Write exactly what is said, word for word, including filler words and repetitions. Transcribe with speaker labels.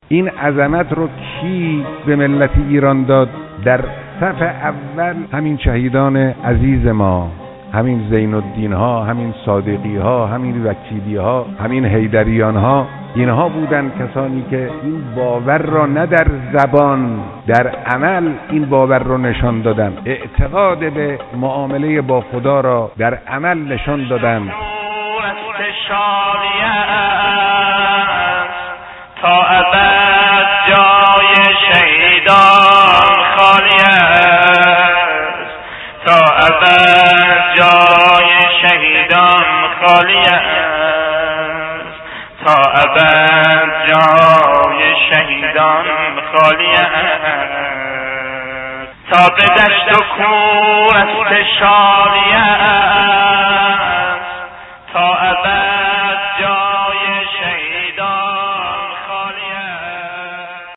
Speaker 1: این عظمت رو کی به ملت ایران داد؟ در صف اول همین شهیدان عزیز ما، همین زین الدین ها، همین صادقی ها، همین وکیلی ها، همین حیدریان ها. اینها بودن کسانی که این باور را نه در زبان، در عمل این باور را نشان دادن، اعتقاد به معامله با خدا را در عمل نشان دادن.
Speaker 2: تا ابد جای شهیدان خالی است، تا ابد جای شهیدان خالی است، تا ابد جای شهیدان خالی است، تا به دشت و کوه است شالی است، تا ابد